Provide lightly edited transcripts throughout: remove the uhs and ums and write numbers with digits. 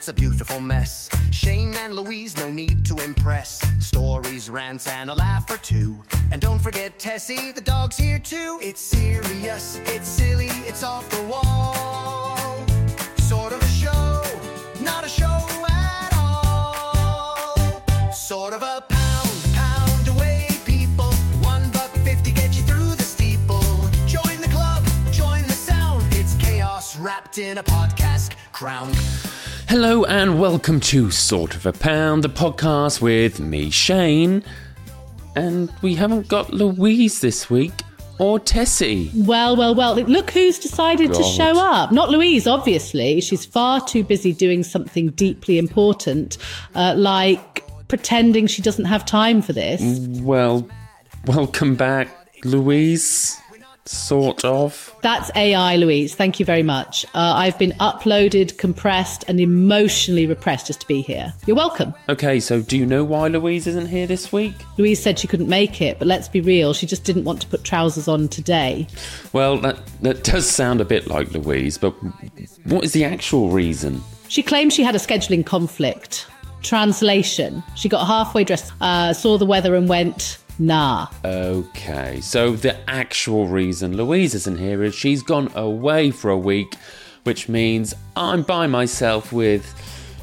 It's a beautiful mess. Shane and Louise, no need to impress. Stories, rants, and a laugh or two. And don't forget Tessie, the dog's here too. It's serious, it's silly, it's off the wall. Sort of a show, not a show at all. Sort of a pound away, people. $1.50 get you through the steeple. Join the club, join the sound. It's chaos wrapped in a podcast crown. Hello and welcome to Sort of a Pound, the podcast with me, Shane. And we haven't got Louise this week, or Tessie. Well. Look who's decided to show up. Not Louise, obviously. She's far too busy doing something deeply important, like pretending she doesn't have time for this. Well, welcome back, Louise. Sort of. That's AI, Louise. Thank you very much. I've been uploaded, compressed, and emotionally repressed just to be here. You're welcome. Okay, so do you know why Louise isn't here this week? Louise said she couldn't make it, but let's be real, she just didn't want to put trousers on today. Well, that does sound a bit like Louise, but what is the actual reason? She claimed she had a scheduling conflict. Translation. She got halfway dressed, saw the weather and went, nah. Okay, so the actual reason Louise isn't here is she's gone away for a week, which means I'm by myself with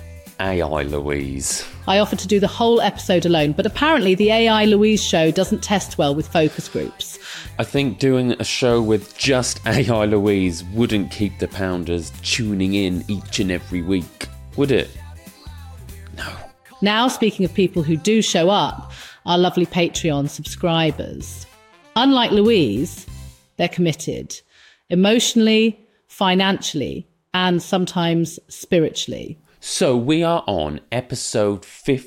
AI Louise. I offered to do the whole episode alone, but apparently the AI Louise show doesn't test well with focus groups. I think doing a show with just AI Louise wouldn't keep the pounders tuning in each and every week, would it? No. Now, speaking of people who do show up, our lovely Patreon subscribers. Unlike Louise, they're committed. Emotionally, financially, and sometimes spiritually. So we are on episode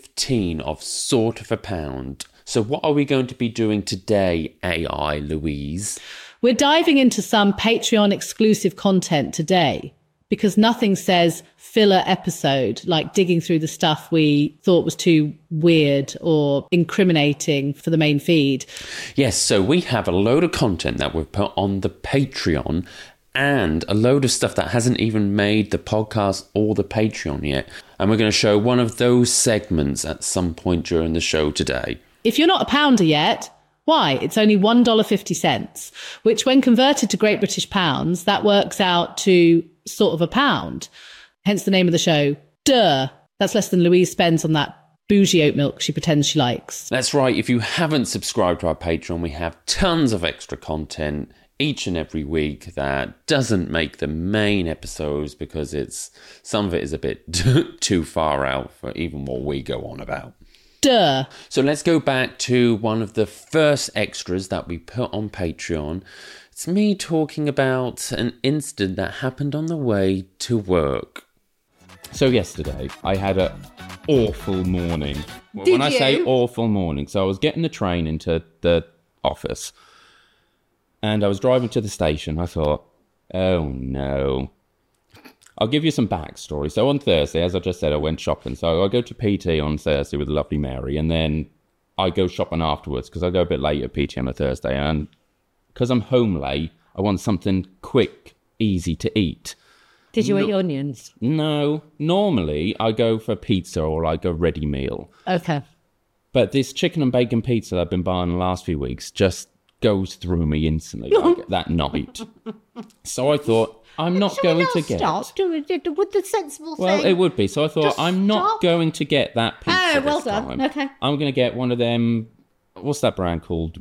15 of Sort of a Pound. So what are we going to be doing today, AI Louise? We're diving into some Patreon exclusive content today, because nothing says filler episode like digging through the stuff we thought was too weird or incriminating for the main feed. Yes, so we have a load of content that we've put on the Patreon and a load of stuff that hasn't even made the podcast or the Patreon yet. And we're going to show one of those segments at some point during the show today. If you're not a pounder yet, why? It's only $1.50, which when converted to Great British pounds, that works out to sort of a pound. Hence the name of the show, Duh. That's less than Louise spends on that bougie oat milk she pretends she likes. That's right. If you haven't subscribed to our Patreon, we have tons of extra content each and every week that doesn't make the main episodes because some of it is a bit too far out for even what we go on about. Duh. So let's go back to one of the first extras that we put on Patreon. It's me talking about an incident that happened on the way to work. So yesterday, I had an awful morning. Did when I you? say awful morning, so I was getting the train into the office, and I was driving to the station. I thought, oh no. I'll give you some backstory. So on Thursday, as I just said, I went shopping. So I go to PT on Thursday with the lovely Mary, and then I go shopping afterwards because I go a bit late at PT on a Thursday. And because I'm home late, I want something quick, easy to eat. Did you eat onions? No. Normally, I go for pizza or like a ready meal. Okay. But this chicken and bacon pizza that I've been buying the last few weeks just goes through me instantly like that night. So I thought, I'm not going to get... Stop doing it with the sensible thing. Well, it would be. So I thought, Just I'm not stop. going to get that pizza Oh, well this done. time. Okay. I'm going to get one of them... What's that brand called?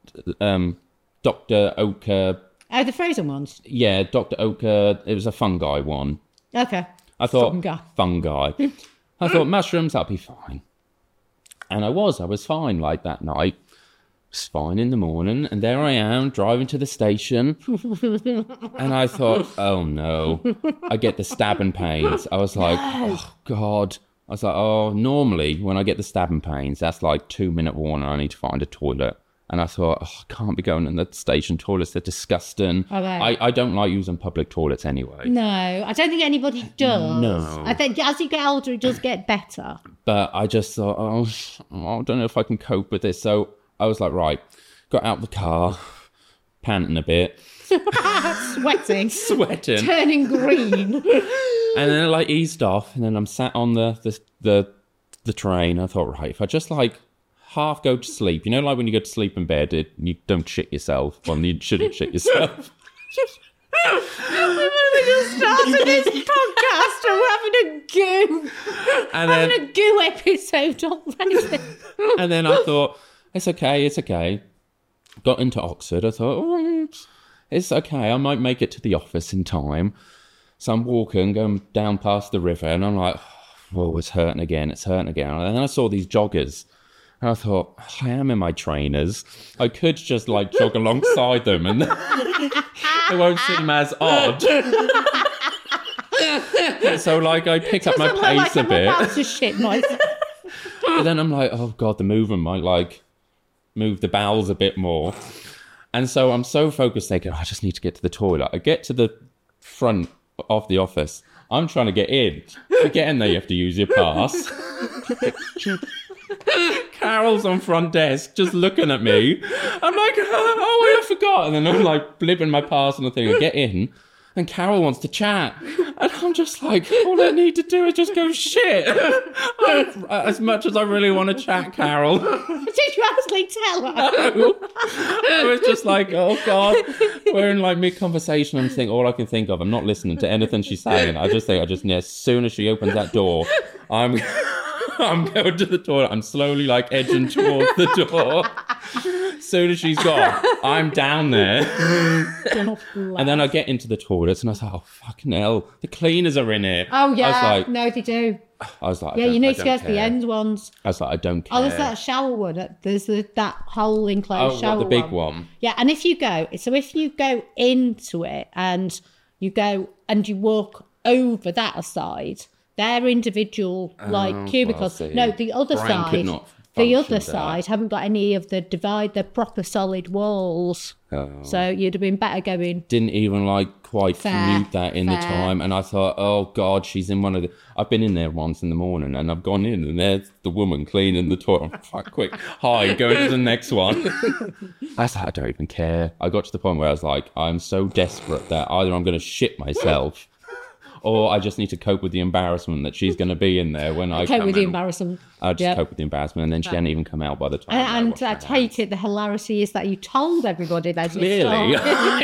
Dr. Oetker... Oh, the frozen ones? Yeah, Dr. Oetker. It was a fungi one. Okay. I thought... Fungi. I thought, mushrooms, I'll be fine. And I was fine like that night. Was fine in the morning, and there I am driving to the station, and I thought, oh no, I get the stabbing pains. I was like, oh God. I was like, oh, normally when I get the stabbing pains, that's like 2-minute warning, I need to find a toilet. And I thought, oh, I can't be going in the station toilets, they're disgusting. Okay. I don't like using public toilets anyway. No, I don't think anybody does. No. I think as you get older, it does get better. But I just thought, I don't know if I can cope with this. So I was like, right, got out of the car, panting a bit. Sweating. sweating. Turning green. And then it like eased off, and then I'm sat on the train. I thought, right, if I just like half go to sleep, you know, like when you go to sleep in bed, you don't shit yourself. Well, you shouldn't shit yourself. We just started this podcast and we're having a goo. And then, Having a goo episode already. and then I thought, it's okay. Got into Oxford. I thought, oh, it's okay. I might make it to the office in time. So I'm walking, going down past the river, and I'm like, oh, it's hurting again. And then I saw these joggers. And I thought, I am in my trainers. I could just like jog alongside them and it won't seem as odd. So like I pick up my pace a bit. That's a shit noise. But then I'm like, oh God, the movement might like move the bowels a bit more. And so I'm so focused thinking, I just need to get to the toilet. I get to the front of the office. I'm trying to get in. To get in there, you have to use your pass. Carol's on front desk just looking at me. I'm like, oh, I forgot. And then I'm like blipping my pass on the thing and get in. And Carol wants to chat. And I'm just like, all I need to do is just go shit. As much as I really want to chat, Carol. Did you actually tell her? I was just like, oh God. We're in like mid-conversation and all I can think of, I'm not listening to anything she's saying. I just as soon as she opens that door, I'm going to the toilet. I'm slowly like edging towards the door. As soon as she's gone, I'm down there. And then I get into the toilets and I was like, oh, fucking hell. The cleaners are in here. Oh, yeah. I was like, no, they do. I was like, Yeah, you need to I go don't to the care. end ones. I was like, I don't care. Oh, there's that shower one. There's that whole enclosed shower the big one. Yeah, and if you go into it and you walk over that side, they're individual cubicles. well, see. No, the other Brian could side. not The function other there. side haven't got any of the proper solid walls. Oh. So you'd have been better going. Didn't even like quite Fair, commute that in the fair. time. And I thought, oh God, she's in one of the... I've been in there once in the morning and I've gone in and there's the woman cleaning the toilet. I'm like, quick, hi, go to the next one. I was like, I don't even care. I got to the point where I was like, I'm so desperate that either I'm going to shit myself or I just need to cope with the embarrassment that she's going to be in there when I Cope come with the in. embarrassment. I just Yep. cope with the embarrassment, and then she hadn't even come out by the time. And I take it the hilarity is that you told everybody that Clearly,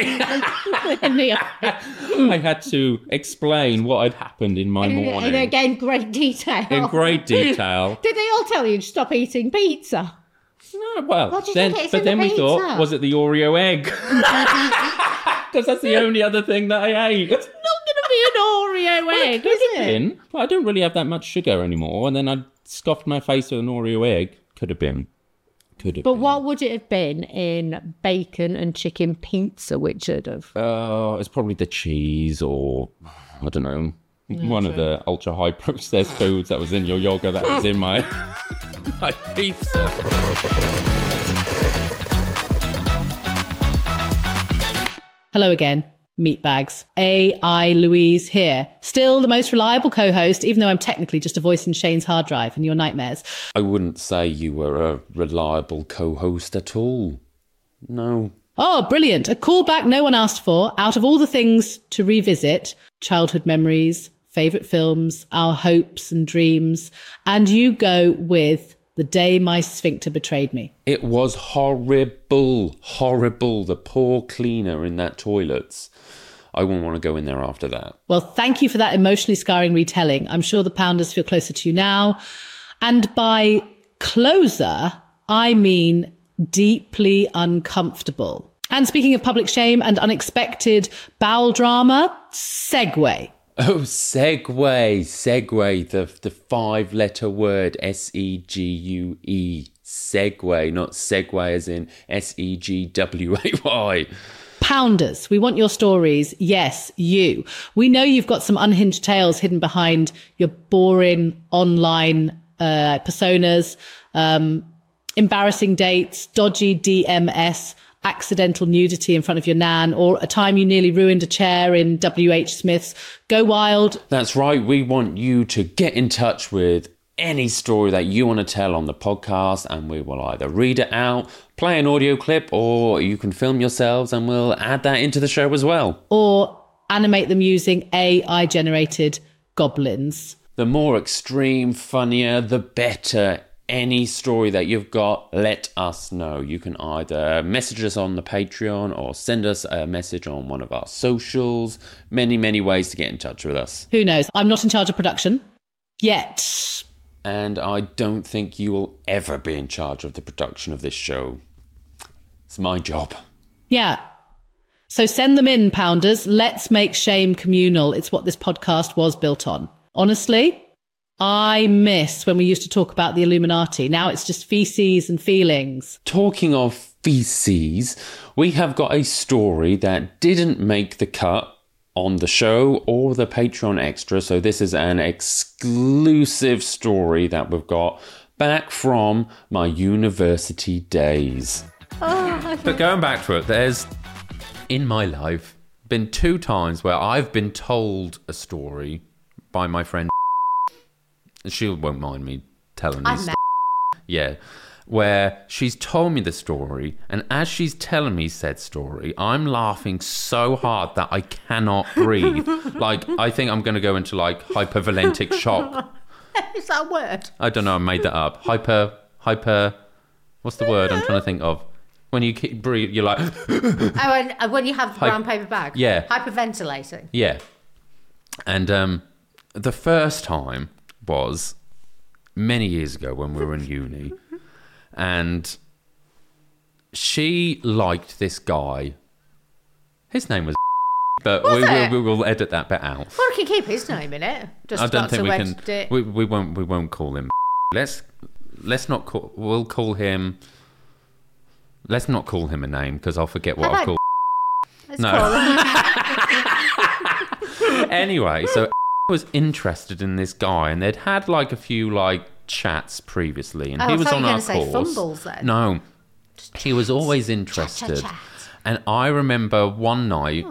I had to explain what had happened in my morning And again, great detail. in great detail. Did they all tell you to stop eating pizza? No, well, What do you then, think it's but in the then we thought, pizza? was it the Oreo egg? Because that's the only other thing that I ate. Not going to be an Oreo egg, is it? But I don't really have that much sugar anymore. And then I scoffed my face with an Oreo egg. Could have been. But what would it have been in bacon and chicken pizza, which would have? It's probably the cheese or, I don't know, one of the ultra high processed foods that was in your yogurt that was in my, my pizza. Hello again, meatbags. AI Louise here. Still the most reliable co-host, even though I'm technically just a voice in Shane's hard drive and your nightmares. I wouldn't say you were a reliable co-host at all. No. Oh, brilliant. A callback no one asked for. Out of all the things to revisit, childhood memories, favourite films, our hopes and dreams, and you go with The Day My Sphincter Betrayed Me. It was horrible. Horrible. The poor cleaner in that toilet. I wouldn't want to go in there after that. Well, thank you for that emotionally scarring retelling. I'm sure the Pounders feel closer to you now. And by closer, I mean deeply uncomfortable. And speaking of public shame and unexpected bowel drama, segue. Oh, segue, the five-letter word, S-E-G-U-E, segue, not segue as in S-E-G-W-A-Y. Pounders, we want your stories. Yes, you. We know you've got some unhinged tales hidden behind your boring online personas, embarrassing dates, dodgy DMS, accidental nudity in front of your nan, or a time you nearly ruined a chair in W.H. Smith's. Go wild. That's right. We want you to get in touch with any story that you want to tell on the podcast, and we will either read it out, play an audio clip, or you can film yourselves and we'll add that into the show as well. Or animate them using AI-generated goblins. The more extreme, funnier, the better. Any story that you've got, let us know. You can either message us on the Patreon or send us a message on one of our socials. Many, many ways to get in touch with us. Who knows? I'm not in charge of production yet. And I don't think you will ever be in charge of the production of this show. It's my job. Yeah. So send them in, Pounders. Let's make shame communal. It's what this podcast was built on. Honestly, I miss when we used to talk about the Illuminati. Now it's just feces and feelings. Talking of feces, we have got a story that didn't make the cut on the show or the Patreon extra. So this is an exclusive story that we've got back from my university days. But going back to it, there's, in my life, been 2 times where I've been told a story by my friend. She won't mind me telling you. Yeah. Where she's told me the story, and as she's telling me said story, I'm laughing so hard that I cannot breathe. Like, I think I'm going to go into, like, hypervolentic shock. Is that a word? I don't know, I made that up. Hyper, what's the word I'm trying to think of? When you keep breathe, you're like... Oh, and when you have the brown paper bag? Yeah. Hyperventilating? Yeah. And the first time was many years ago when we were in uni, and she liked this guy. His name was but we will edit that bit out. Well, I can keep his name in it. Just I don't think we can. It. We won't call him. Let's not call. We'll call him. Let's not call him a name because I'll forget what I've called. Let's call him. Anyway, so I was interested in this guy, and they'd had like a few like chats previously, and he was on our course. Fumbles, then. No, he was always interested, and I remember one night,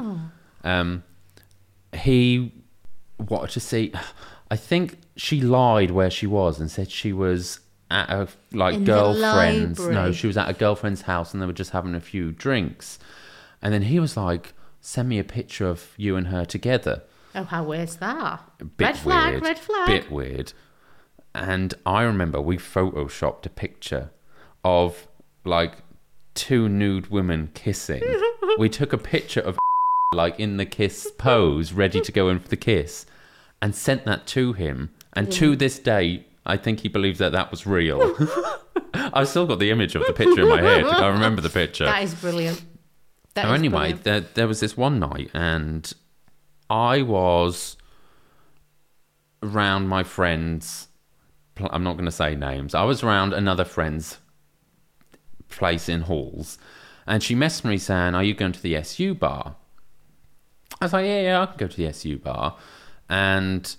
he wanted to see. I think she lied where she was and said she was at a girlfriend's. No, she was at a girlfriend's house, and they were just having a few drinks, and then he was like, "Send me a picture of you and her together." Oh, how weird's that? Red flag. Bit weird. And I remember we photoshopped a picture of like 2 nude women kissing. We took a picture of like in the kiss pose, ready to go in for the kiss, and sent that to him. And to this day, I think he believes that that was real. I've still got the image of the picture in my head. I remember the picture. That is brilliant. Anyway, there was this one night, and I was around my friend's, I'm not going to say names, I was around another friend's place in Halls, and she messaged me saying, "Are you going to the SU bar?" I was like, yeah, I can go to the SU bar. And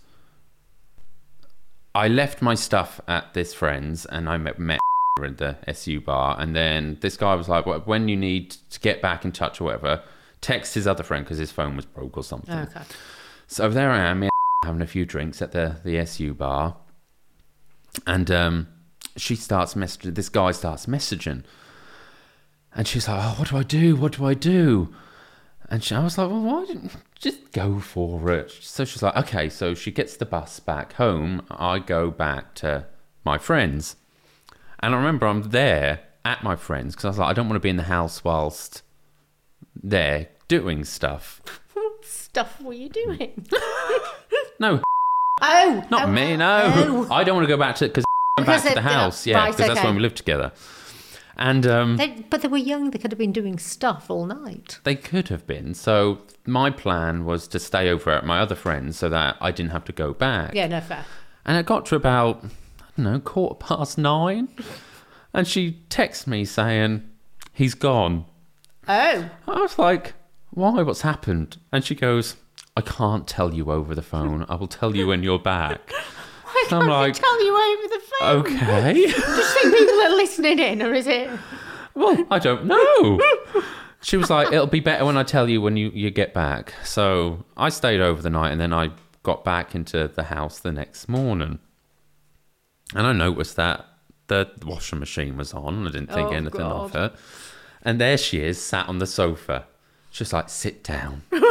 I left my stuff at this friend's, and I met at the SU bar, and then this guy was like, well, when you need to get back in touch or whatever, text his other friend because his phone was broke or something. Okay. So there I am, having a few drinks at the SU bar, and she starts messaging. This guy starts messaging, and she's like, "Oh, what do I do? What do I do?" And I was like, "Well, why didn't you just go for it?" So she's like, "Okay." So she gets the bus back home. I go back to my friends, and I remember I'm there at my friends because I was like, I don't want to be in the house whilst they're doing stuff. What stuff were you doing? No. Oh. Not me, no. Oh. I don't want to go back to it because I'm back to the house. Yeah, because that's when we lived together. And but they were young. They could have been doing stuff all night. They could have been. So my plan was to stay over at my other friends so that I didn't have to go back. Yeah, no, fair. And it got to about, 9:15, and she texted me saying, "He's gone." Oh. I was like, "Why? What's happened?" And she goes, "I can't tell you over the phone. I will tell you when you're back." Why can't I tell you over the phone? Okay. Do you think people are listening in, or is it? Well, I don't know. She was like, "It'll be better when I tell you when you get back." So I stayed over the night, and then I got back into the house the next morning. And I noticed that the washing machine was on. I didn't think anything of God. her. And there she is, sat on the sofa. She's like, sit down. And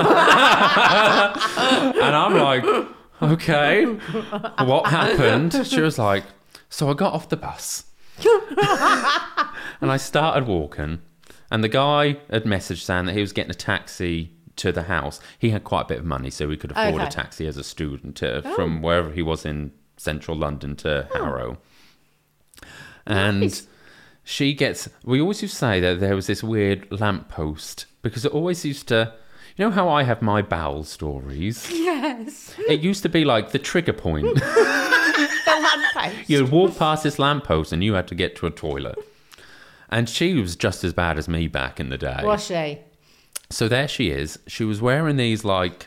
I'm like, okay, what happened? She was like, so I got off the bus. And I started walking. And the guy had messaged saying that he was getting a taxi to the house. He had quite a bit of money, so he could afford a taxi as a student from wherever he was in central London to Harrow. And she gets... We always used to say that there was this weird lamppost, because it always used to... You know how I have my bowel stories? Yes. It used to be like the trigger point. The lamppost. You'd walk past this lamppost and you had to get to a toilet. And she was just as bad as me back in the day. Was she? So there she is. She was wearing these, like,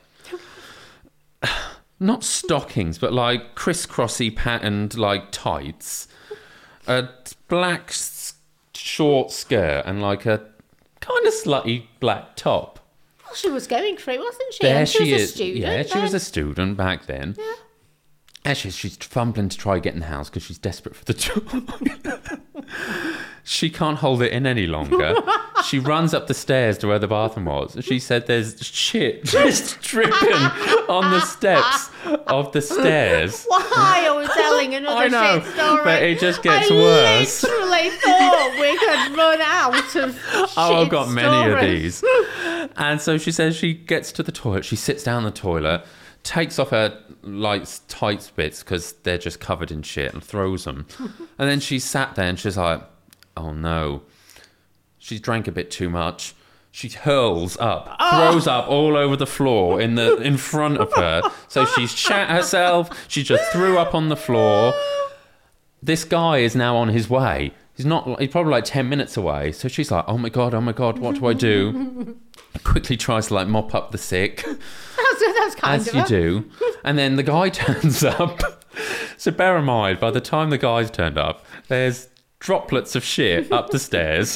not stockings, but like crisscrossy patterned, like, tights. A black short skirt and like a kind of slutty black top. Well, she was going for it, wasn't she? There And she was is. a student. Yeah, she was then. a student back then. Yeah. Actually, she's fumbling to try get in the house because she's desperate for the toilet. She can't hold it in any longer. She runs up the stairs to where the bathroom was. She said there's shit just dripping on the steps of the stairs. Why are we telling another I know, shit story? but it just gets worse. I literally thought we could run out of shit Oh, I've got many of stories. these. And so she says she gets to the toilet. She sits down the toilet, takes off her like tight bits because they're just covered in shit, and throws them. And then she sat there and she's like, oh no. She's drank a bit too much. She hurls up, throws up all over the floor in front of her. So she's shat herself. She just threw up on the floor. This guy is now on his way. He's probably like 10 minutes away. So she's like, oh my God, what do I do? Quickly tries to like mop up the sick. That's kind As of you her. do. And then the guy turns up. So bear in mind, by the time the guy's turned up, there's droplets of shit up the stairs.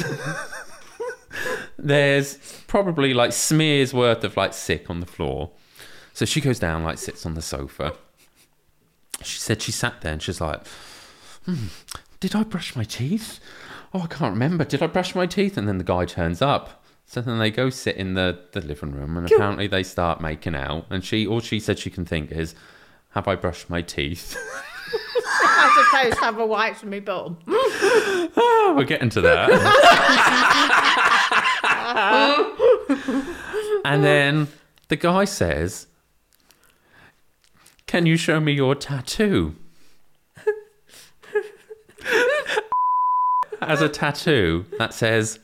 There's probably like smears worth of like sick on the floor. So she goes down, like sits on the sofa. She said she sat there and she's like, did I brush my teeth? Oh, I can't remember. Did I brush my teeth? And then the guy turns up. So then they go sit in the living room and apparently they start making out. And all she said she can think is, have I brushed my teeth? As opposed to have a wipe from my bum. Oh, we're getting to that. And then the guy says, can you show me your tattoo? As a tattoo that says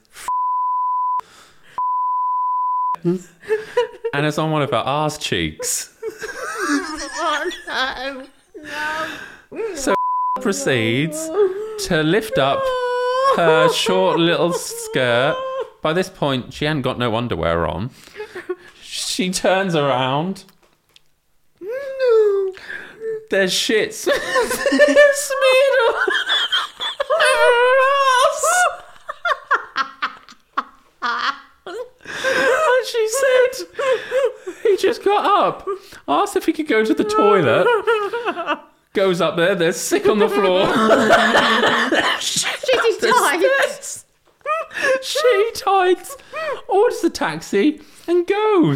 and it's on one of her arse cheeks. Oh, no. So proceeds to lift up her short little skirt. By this point, she hadn't got no underwear on. She turns around. There's shit smeared all over her ass. And she said he just got up, asked if he could go to the toilet, goes up there, there's sick on the floor. Shitty tights. She tights, orders the taxi and goes.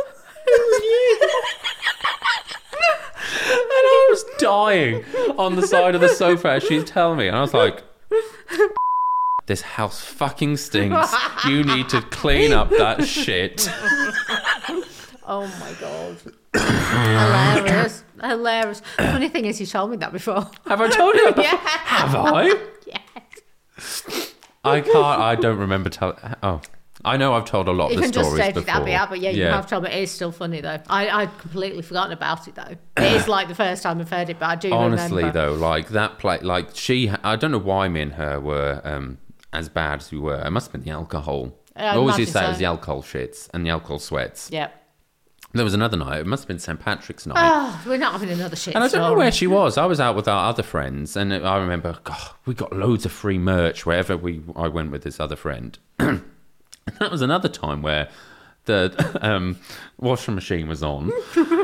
And I was dying on the side of the sofa as she's telling me. And I was like, this house fucking stinks. You need to clean up that shit. Oh my God. Hilarious. Funny thing is, you told me that before. Have I told you that before? Yeah. Have I? Yes. I don't remember telling. Oh, I know I've told a lot You of the can just stories say before. that bit out, but yeah, you have told me. It is still funny though. I'd completely forgotten about it though. It is like the first time I've heard it, but I do Honestly, remember. though, like that play, like I don't know why me and her were as bad as we were. It must have been the alcohol. I always used to say it was the alcohol shits and the alcohol sweats. Yep. There was another night. It must have been St. Patrick's night. Oh, we're not having another shit And I don't know story. where she was. I was out with our other friends, and I remember, God, we got loads of free merch wherever I went with this other friend. And that was another time where the washing machine was on.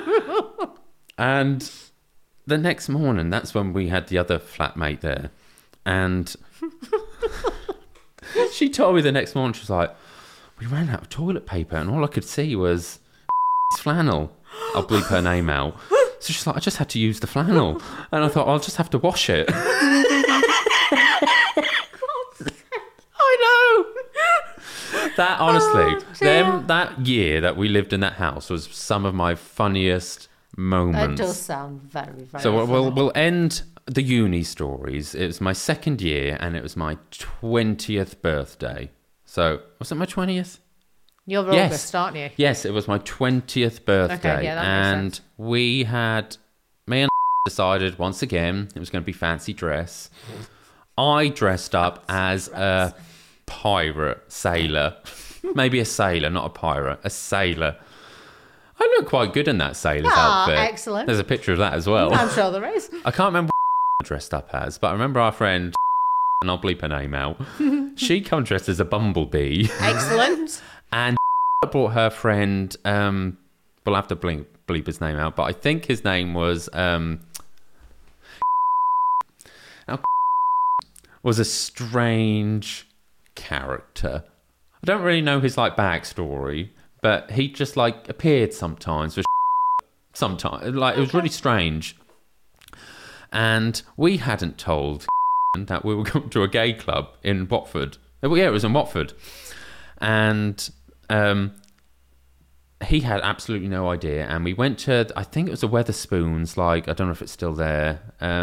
And the next morning, that's when we had the other flatmate there. And she told me the next morning, she was like, we ran out of toilet paper and all I could see was flannel. I'll bleep her name out. So she's like, I just had to use the flannel. And I thought, I'll just have to wash it. I know. That, honestly, that year that we lived in that house was some of my funniest moments. It does sound very, very So funny. we'll end the uni stories. It was my second year and it was my 20th birthday. So, was it my 20th? You're Yes. August, aren't you? Yes, it was my 20th birthday. Okay, yeah, that makes and sense. me and decided once again it was going to be fancy dress. I dressed up as a pirate sailor. Maybe a sailor, not a pirate. A sailor. I look quite good in that sailor's outfit. Excellent. There's a picture of that as well. I'm sure there is. I can't remember what dressed up as, but I remember our friend, and I'll bleep her name out. She come dressed as a bumblebee. Excellent. And brought her friend, we'll have to bleep his name out, but I think his name was, was a strange character. I don't really know his backstory, but he just appeared sometimes with sometimes. It was really strange. And we hadn't told that we were going to a gay club in Watford. Yeah, it was in Watford. And he had absolutely no idea. And we went to, I think it was a Weatherspoons, I don't know if it's still there.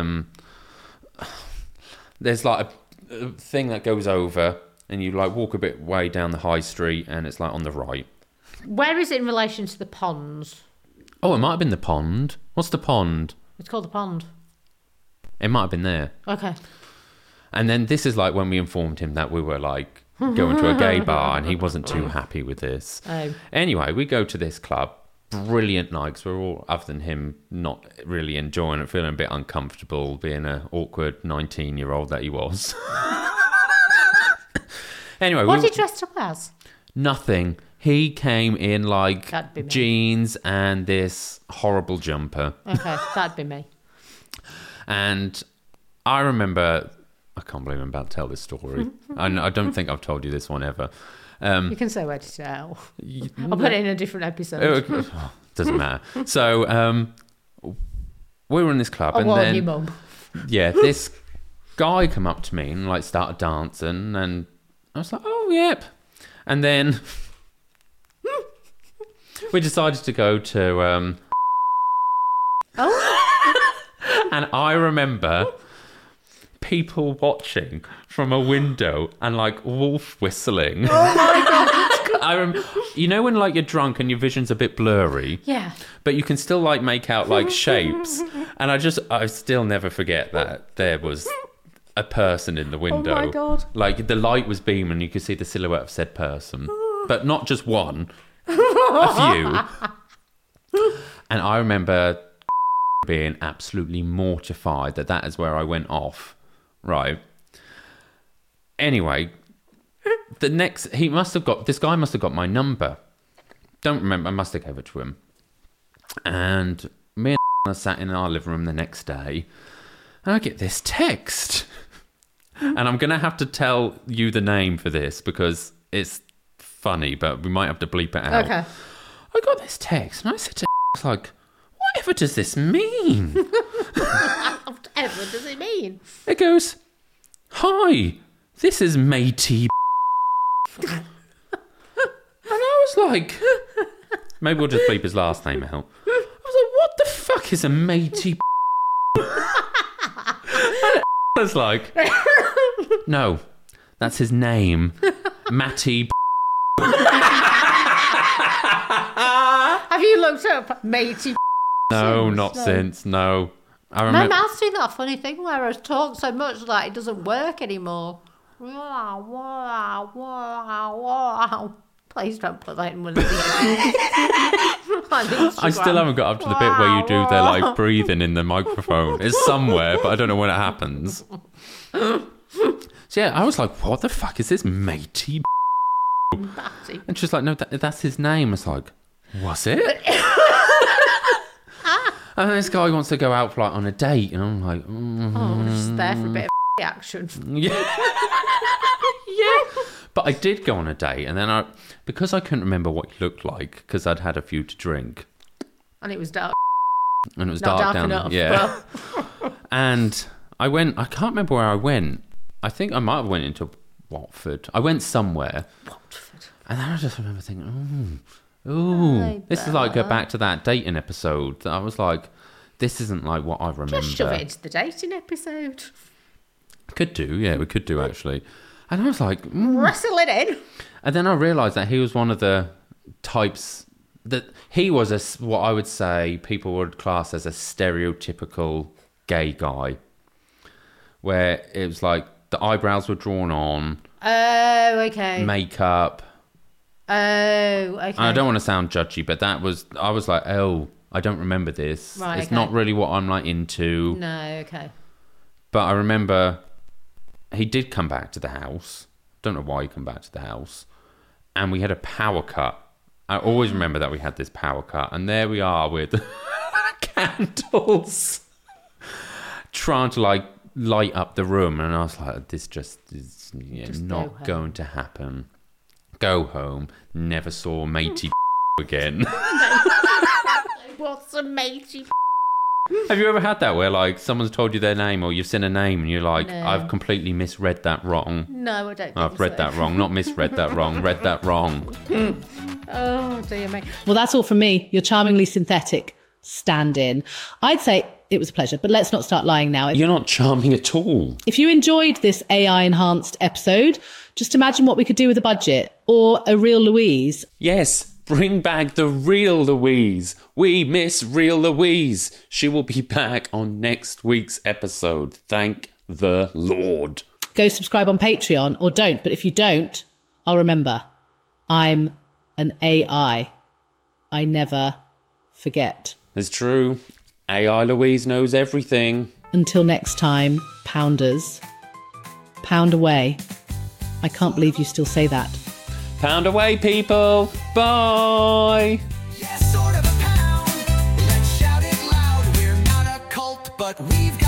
There's a thing that goes over and you walk a bit way down the high street and it's on the right. Where is it in relation to the ponds? Oh, it might have been the pond. What's the pond? It's called the pond. It might have been there. Okay. And then this is when we informed him that we were going to a gay bar and he wasn't too happy with this. Oh. Anyway, we go to this club. Brilliant night because we're all, other than him, not really enjoying it, feeling a bit uncomfortable, being an awkward 19-year-old that he was. Anyway, What did he dress up as? nothing. He came in That'd be me. jeans and this horrible jumper. Okay, that'd be me. And I remember, I can't believe I'm about to tell this story. I don't think I've told you this one ever. You can say where to tell. I'll put it in a different episode. Doesn't matter. So we were in this club, I'll and warn then you, Mum. yeah, this guy come up to me and started dancing, and I was like, oh yep. And then we decided to go to and I remember people watching from a window and wolf whistling. Oh my god! You know when you're drunk and your vision's a bit blurry, Yeah. but you can still make out shapes. And I still never forget that there was a person in the window. Oh my God. The light was beaming, you could see the silhouette of said person, but not just one, a few. And I remember being absolutely mortified that is where I went off. Right. Anyway, this guy must have got my number. Don't remember, I must have gave it to him. And me and sat in our living room the next day, and I get this text. And I'm going to have to tell you the name for this because it's funny, but we might have to bleep it out. Okay. I got this text, and I said to whatever does this mean? Whatever does it mean? It goes, hi, this is matey. And I was like, maybe we'll just bleep his last name out. I was like, what the fuck is a matey? And I was like, no, that's his name, Matty. Have you looked up matey? No, not since, no. I My remember. mouth's doing that funny thing where I talk so much that it doesn't work anymore. Please don't put that in one of the I still haven't got up to the bit where you do the breathing in the microphone. It's somewhere, but I don't know when it happens. So yeah, I was like, what the fuck is this matey? Matty. And she's like, no, that's his name. It's like, was it? And this guy wants to go out on a date, and I'm like, Oh, I'm just there for a bit of reaction. Yeah. Yeah. But I did go on a date, and then because I couldn't remember what he looked like, because I'd had a few to drink. And it was dark. And it was Not dark dark down enough, yeah. but- And I can't remember where I went. I think I might have went into Watford. I went somewhere. Watford. And then I just remember thinking, ooh, this is like go back to that dating episode. I was like, this isn't like what I remember. Just shove it into the dating episode. Could do, yeah, we could do actually. And I was like, Wrestle it in. And then I realised that he was one of the types that he was what I would say people would class as a stereotypical gay guy, where it was like the eyebrows were drawn on, Oh, okay. makeup. Oh, okay. And I don't want to sound judgy, but I was like, oh, I don't remember this. Right, it's okay. not really what I'm like into. No, okay. But I remember he did come back to the house. Don't know why he come back to the house. And we had a power cut. I always remember that we had this power cut. And there we are with candles trying to like light up the room. And I was like, this just is not going to happen. Go home. Never saw matey again. What's a matey? Have you ever had that where like someone's told you their name or you've seen a name and you're like, No. I've completely misread that wrong. No, I don't think I've read so. that wrong, not misread that wrong, read that wrong. Oh, dear me. Well, that's all from me, your charmingly synthetic stand-in. I'd say it was a pleasure, but let's not start lying now. You're not charming at all. If you enjoyed this AI-enhanced episode, just imagine what we could do with a budget or a real Louise. Yes, bring back the real Louise. We miss real Louise. She will be back on next week's episode. Thank the Lord. Go subscribe on Patreon or don't, but if you don't, I'll remember. I'm an AI. I never forget. It's true. AI Louise knows everything. Until next time, pounders, pound away. I can't believe you still say that. Pound away, people. Bye. Yeah, sort of a pound. Let's shout it loud. We're not a cult, but we've got